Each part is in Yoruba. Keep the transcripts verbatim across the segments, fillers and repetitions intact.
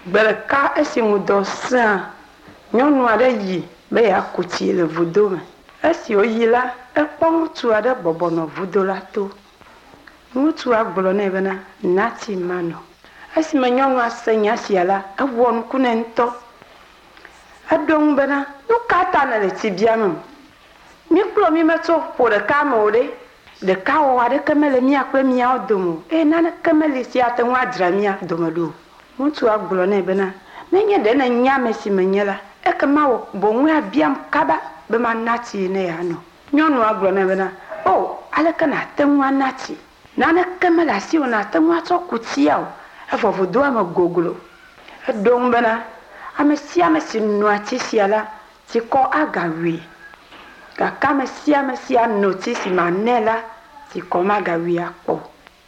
Gbeleka esi ŋudɔ sẽa, nyɔnu aɖe yi be yeaku tsi le vudo me. Esi wòyi la, ekpɔ ŋutsu aɖe bɔbɔnɔ vudo la to. Ŋutsua gblɔ nɛ bena, na tsi manɔ. Esime nyɔnua se nya sia la, ewɔ nuku nɛ ŋutɔ. Eɖo ŋu bena, nu ka ta nèle tsi biamem? Mi kplɔ mi metso ƒo ɖeka me o ɖe. Ɖeka wɔwɔ aɖeke mele mía kple míawo dome o. Eye naneke meli si ate ŋu adzra mía dome ɖo. Ŋutsua gblɔ nɛ bena, nenye ɖe ne nya ame si menye la, ekema wò boŋu abiam kaba be mana tsi ne yeanɔ. Nyɔnua gblɔ nɛ bena, o, aleke nate ŋu ana tsi? Naneke mele asiwò nate ŋu atsɔ ku tsia o. Evɔ vudoa me goglo. Eɖo ŋu bena, ame sia ame si noa tsi sia la, tsikɔ agawui. Gake ame sia ame si ano tsi si manɛ la, tsikɔ magawui akpɔ.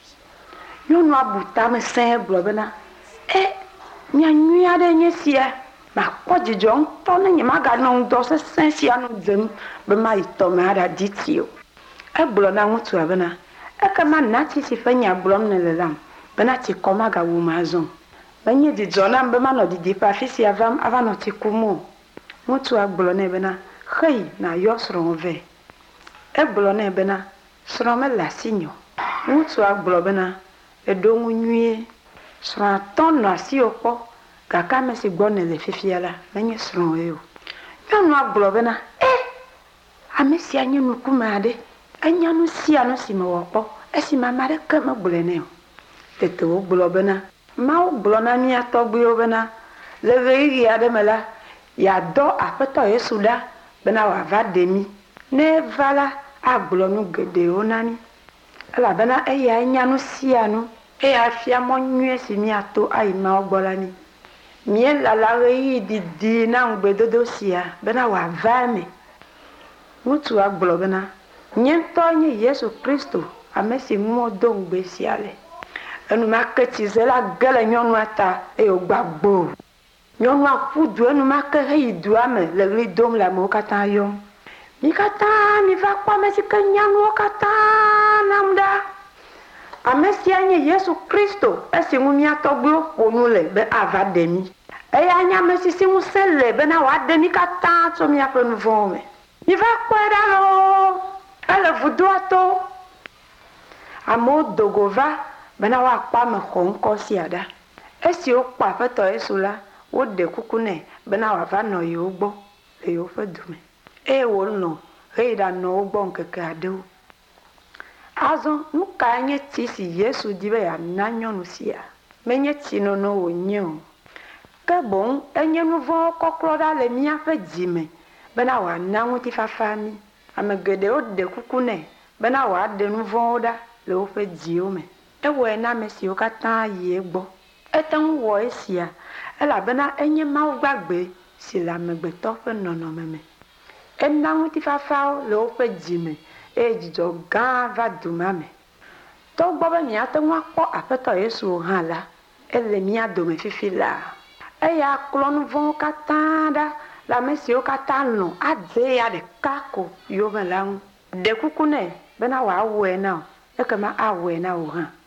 Nyɔnua bu tame sẽe gblɔ bena, e, nya nyui aɖe nye sia. Makpɔ dzidzɔ ŋutɔ ne nye maganɔ ŋdɔ sesẽ sia nu dzem be mayi tɔme aɖadi tsi o. Egblɔ na ŋutsua bena, ekema na tsi si ƒe nya gblɔm nèle lam, bena tsikɔ magawum azɔ. Menye dzidzɔ nam be manɔ didiƒe afi sia vam ava nɔ tsi kum o. Ŋutsua gblɔ nɛ bena, xeyi nayɔ srɔ̃wò vɛ. Egblɔ nɛ bena, srɔ̃ mele asi nyɔ. Ŋutsua gblɔ bena, eɖo ŋu nyuie. Srɔ̃a tɔ nɔ asiwò kpɔ, gake ame si gbɔ nèle fifia la, menye srɔ̃wòe o. Nyɔnua gblɔ bena, e, ame sia nye nukume aɖe. Enya nu sia nu si mewɔ kpɔ, esime ame aɖeke megblɔe nɛ o. Tete wogblɔ bena, Mawu gblɔ na mía tɔgbuiwo bena, le ɣeyiɣi aɖe me la, yeadɔ Aƒetɔ Yesu ɖa bena wòava ɖe mí. Ne eva la, agblɔ nu geɖewo na mí. Elabena eya enya nu sia nu, eya afia mɔ nyuie si míato ayi Mawu gbɔ la mí. Míelala ɣeyiɣi didi na ŋugbedodo sia bena wòava eme. Ŋutsua gblɔ bena, nye ŋutɔ nye Yesu Kristo, ame si ŋu do ŋugbe sia le. Enumake tsize la ge le nyɔnua ta eye wògba gbo. Nyɔnua ƒu du enumake heyi dua me le ɣli dom le amewo katã yɔm. Mi katã miva kpɔ ame si ke nya nuwo katã nam ɖa. Ame sia nye Yesu Kristo, esi ŋu mía tɔgbuiwo ƒo nu le be ava ɖe mí. Eya nye ame si si ŋusẽ le bena wòaɖe mí katã tso míaƒe nu vɔ̃wo me. Miva kpɔe ɖa loo. Ele vudoa to. Amewo dogo va bena woakpɔ ame xɔŋkɔ sia ɖa. Esi wokpɔ Aƒetɔ Yesu la, woɖe kuku nɛ bena wòava nɔ yewo gbɔ le yewoƒe du me. Eye wònɔ heyi ɖanɔ wo gbɔ ŋkeke aɖewo. Azɔ nu kae nye tsi si Yesu di be yeana nyɔnu sia? Menye tsinono wònye o. Ke boŋ enye nu vɔ̃wo kɔklɔ ɖa le míaƒe dzime bena wòana ŋutifafa mí. Ame geɖewo ɖe kuku nɛ bena wòaɖe nu vɔ̃wo ɖa le woƒe dziwo me. Ewɔe na ame siwo katã yi egbɔ. Ete ŋu wɔ esia elabena enye Mawu gbagbe si le amegbetɔ ƒe nɔnɔme me. Ena ŋutifafawo le woƒe dzime eye dzidzɔ gã va du ma me. Togbɔ be míate ŋu akpɔ Aƒetɔ Yesu hã la, ele mía dome fifi la. Eya klɔ nu vɔ̃wo katã ɖa le ame siwo katã lɔ̃ adze ya ɖeka ko yome la ŋu. Ɖe kuku nɛ bena wòawɔe na wo, ekema awɔe na wo hã.